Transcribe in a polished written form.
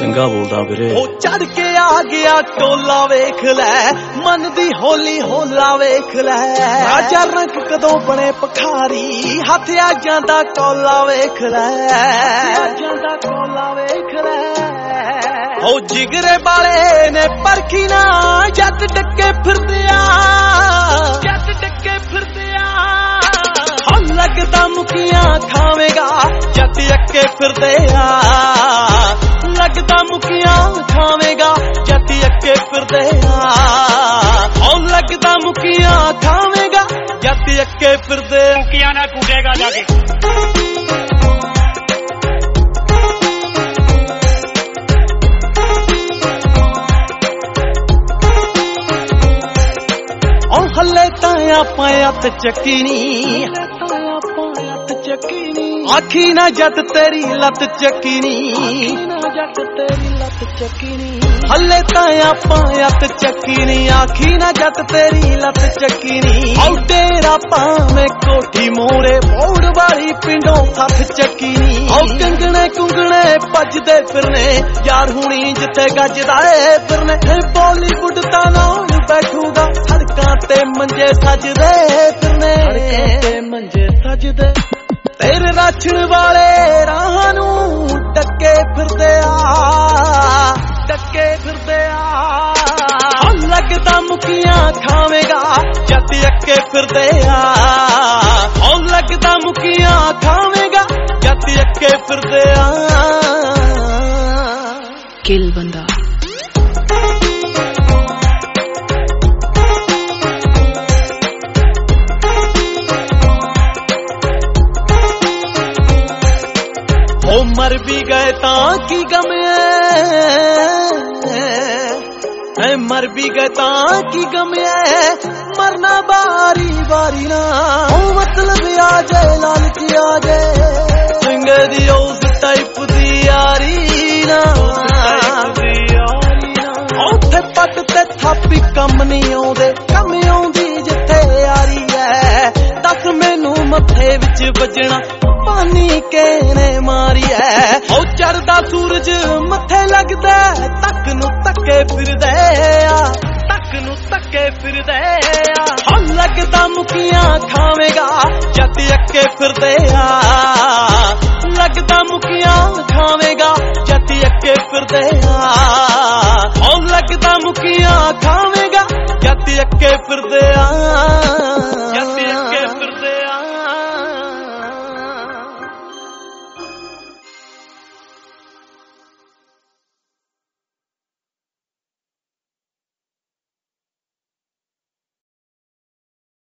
ਚੰਗਾ ਬੋਲਦਾ ਵੀਰੇ। ਉਹ ਚੜ ਕੇ ਆ ਗਿਆ ਟੋਲਾ ਵੇਖ ਲੈ, ਮਨ ਦੀ ਹੋਲੀ ਹੋਲਾ ਵੇਖ ਲੈ। ਰਾਜਾ ਰੰਗ ਕਦੋਂ ਬਣੇ ਭਖਾਰੀ, ਹੱਥ ਆ ਜਾਂਦਾ ਕੋਲਾ ਵੇਖ ਲੈ, ਜਾਂਦਾ ਕੋਲਾ ਵੇਖ ਲੈ। ਉਹ ਜਿਗਰੇ ਵਾਲੇ ਨੇ ਪਰਖੀ ਨਾ, ਜੱਟ ਡੱਕੇ ਫਿਰਦੇ ਆ, ਜੱਟ ਡੱਕੇ ਫਿਰਦੇ ਆ। ਹੋ ਲੱਗਦਾ ਮੁਕੀਆਂ ਖਾਵੇਂਗਾ, ਜੱਟ ਅੱਕੇ ਫਿਰਦੇ ਆ। ਲੱਗਦਾ ਮੁਕੀਆਂ ਖਾਵੇਂਗਾ, ਜੱਟ ਅੱਕੇ ਫਿਰਦੇ ਆ। ਹੋ ਲੱਗਦਾ ਮੁਕੀਆਂ ਖਾਵੇਂਗਾ, ਜੱਟ ਅੱਕੇ ਫਿਰਦੇ। ਮੁਕੀਆਂ ਨਾਲ ਕੂਦੇਗਾ ਜਾ ਕੇ। ਹੱਲੇ ਤਾਂ ਆਪਾਂ ਹੱਥ ਚੱਕੀ ਨੀ, ਆਖੀ ਨਾ ਜੱਟ ਤੇਰੀ ਲੱਤ ਚੱਕੀ ਨੀ, ਜੱਟ ਤੇਰੀ ਲੱਤ ਚੱਕੀ ਨੀ। ਹੱਲੇ ਤਾਂ ਆਪਾਂ ਹੱਥ ਚੱਕੀ ਨੀ, ਆਖੀ ਨਾ ਜੱਟ ਤੇਰੀ ਲੱਤ ਚੱਕੀ ਨੀ। ਆਉ ਤੇਰਾ ਭਾਵੇਂ ਕੋਠੀ ਮੋਰੇ, ਮੋੜ ਵਾਲੀ ਪਿੰਡੋਂ ਹੱਥ ਚੱਕੀ ਨੀ। ਆਉ ਕੰਗਣੇ ਕੁੰਗਣੇ ਭੱਜਦੇ ਫਿਰਨੇ, ਯਾਰ ਹੁਣੀ ਜਿੱਥੇ ਗੱਜਦਾ ਏ ਫਿਰਨੇ। ਬਾਲੀਵੁੱਡ ਤਾਂ ਨਾਲ ਬੈਠੂਗਾ, ਸੜਕਾਂ ਤੇ ਮੰਜੇ ਸਜਦੇ ਫਿਰਨੇ, ਸੜਕਾਂ ਤੇ ਮੰਜੇ ਸਜਦੇ। ਤੇਰੇ ਰਾਛਣ ਵਾਲੇ ਰਾਹਾਂ ਨੂੰ ਡੱਕੇ ਫਿਰਦੇ ਆ, ਡੱਕੇ ਫਿਰਦੇ ਆ। ਲੱਗਦਾ ਮੁਕੀਆਂ ਖਾਵੇਂਗਾ, ਜੱਟ ਅੱਕੇ ਫਿਰਦੇ ਆ। ਹੋ ਲੱਗਦਾ ਮੁਕੀਆਂ ਖਾਵੇਂਗਾ, ਜੱਟ ਅੱਕੇ ਫਿਰਦੇ ਆ। ਕਿਲ ਬੰਦਾ ਉਹ ਮਰ ਵੀ ਗਏ ਤਾਂ ਕੀ ਗਮ ਐ, ਮਰ ਵੀ ਗਏ ਤਾਂ ਕੀ ਗਮ ਐ। ਮਰਨਾ ਬਾਰੀ ਬਾਰੀ ਨਾ, ਉਹ ਮਤਲਬ ਆ ਜਾਏ ਲਾਲਚ ਆ ਜਾਏ। ਚੰਗੇ ਦੀ ਉਸ ਟਾਈਪ ਦੀ ਯਾਰੀ ਨਾ, ਉੱਥੇ ਪੱਟ ਤੇ ਥਾਪੀ ਕੰਮ ਨਹੀਂ ਆਉਂਦੇ, ਕੰਮ ਆਉਂਦੀ ਜਿੱਥੇ ਯਾਰੀ ਐ। ਦੱਸ ਮੈਨੂੰ ਮੱਥੇ ਵਿੱਚ ਵੱਜਣਾ ਪਾਣੀ ਕਿਹਨੇ ਮਾਰੀ ਐ। ਹੋ ਚੜਦਾ ਸੂਰਜ ਮੱਥੇ ਲੱਗਦਾ, ਤੱਕ ਨੂੰ ਤੱਕੇ ਫਿਰਦੇ ਆ, ਤੱਕ ਨੂੰ ਤੱਕੇ ਫਿਰਦੇ ਆ। ਹੋ ਲੱਗਦਾ ਮੁਕੀਆਂ ਖਾਵੇਂਗਾ, ਜੱਟ ਅੱਕੇ ਫਿਰਦੇ ਆ। ਲੱਗਦਾ ਮੁਕੀਆਂ ਖਾਵੇਂਗਾ, ਜੱਟ ਅੱਕੇ ਫਿਰਦੇ ਆ। ਹੋ ਲੱਗਦਾ ਮੁਕੀਆਂ ਖਾਵੇਂਗਾ, ਜੱਟ ਅੱਕੇ ਫਿਰਦੇ ਆ।